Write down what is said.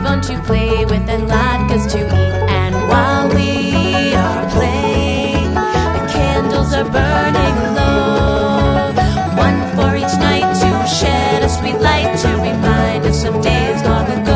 fun to play with and latkes to eat. And while we are playing, the candles are burning low, one for each night to shed a sweet light to remind us of days long ago.